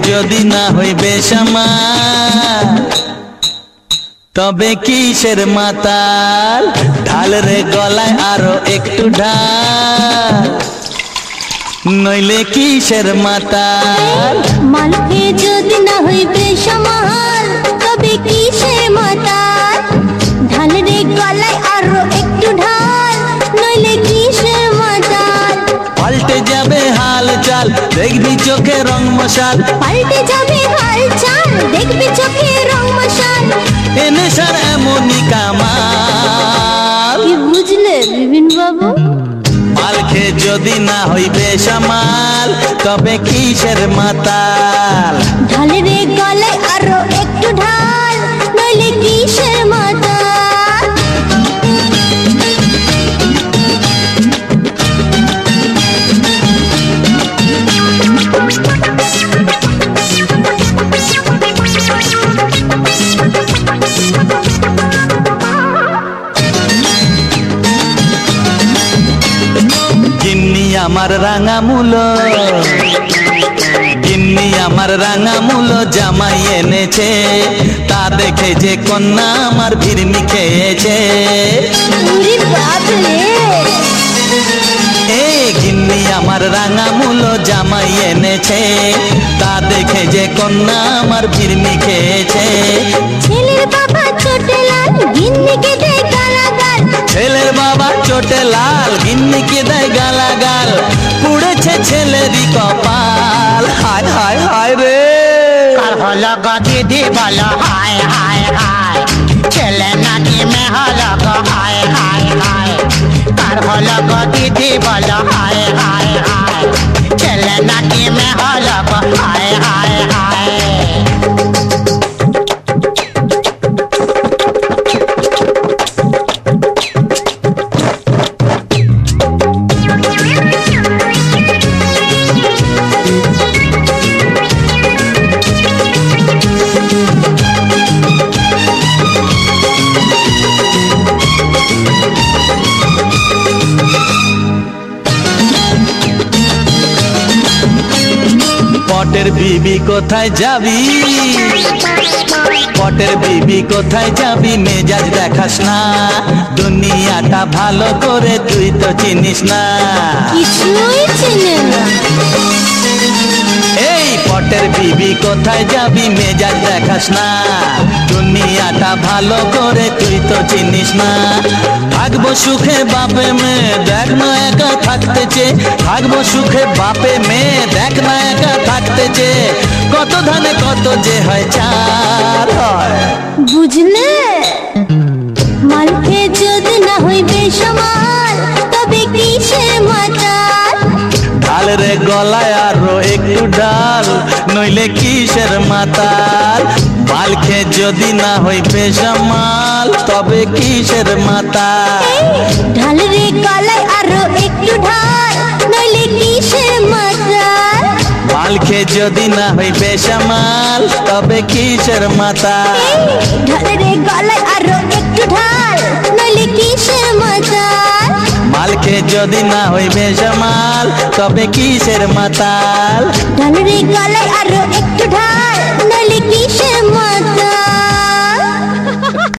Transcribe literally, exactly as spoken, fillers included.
যদি না হইবে সামাল তবে কিসের মাতাল ঢাল রে গলায় আরো একটু ঢাল নইলে কিসের মাতাল মালকে যদি না হইবে সামাল তবে কিসের মাতাল ঢাল রে গলায় আরো একটু ঢাল নইলে কিসের মাতাল পাল্টে যাবে হাল চাল দেখবি চোখে রং মশাল পাল্টে যাবে হাল চাল দেখবি চোখে রং মশাল এনে সার এমনই কামাল কি বুঝলে বিপিন বাবু মাল খেয়ে যদি না হইবে সামাল তবে কিসের মাতাল ঢাল রে গলায় আরো একটু ঢাল নইলে কিসের মাতাল গিন্নি আমার রাঙা মূলো গিন্নি আমার রাঙা মূলো জামাই এনেছে তা দেখে যে কন্যা আমার ভিড়মি খেয়েছে ওরে বাপ রে এ গিন্নি আমার রাঙা মূলো জামাই এনেছে তা দেখে যে কন্যা আমার ভিড়মি খেয়েছে ছেলের বাবা ছোটে লাল গিন্নিকে দেয় গালাগাল ছেলের বাবা চোটে লাল গিন্নিকে দেয় গালাগাল পুড়েছে ছেলেরই কপাল হায় হায় হায় রে কার হলো গো দিদি বলো হায় হায় হায় ছেলে নাকি মেয়ে হলো গো হায় হায় হায় কার হলো গো দিদি বলো হায় হায় হায় ছেলে নাকি মেয়ে হলো গো হায় হায় হায় পটের বিবি কোথায় যাবি পটের বিবি কোথায় যাবি মেজাজ দেখাস না দুনিয়াটা ভালো করে তুই তো চিনিস না কিছুই চেনে না এই পটের বিবি কোথায় যাবি মেজাজ দেখাস না দুনিয়াটা ভালো করে তুই তো চিনিস না থাকবো সুখে বাপে মেয়ে দেখ না একা থাকতেছে থাকবো সুখে বাপে মেয়ে দেখ না একা থাকতেছে কত ধানে কত যে হয় চার হয় বুঝলে মালকে যদি না হইবে সামাল তবে কিসের মাতাল ঢাল রে গলায় আরো একটু ডাল নইলে কিসের মাতাল মাল খেয়ে যদি না হইবে সামাল তবে কিসের মাতাল ঢাল রে গলায় আরো একটু ঢাল নইলে কিসের মাতাল মাল খেয়ে যদি না হইবে সামাল তবে কিসের মাতাল ঢাল রে গলায় আরো একটু ঢাল নইলে কিসের মাতাল মাল খেয়ে যদি না হইবে সামাল তবে কিসের মাতাল ঢাল রে গলায় আরো একটু ঢাল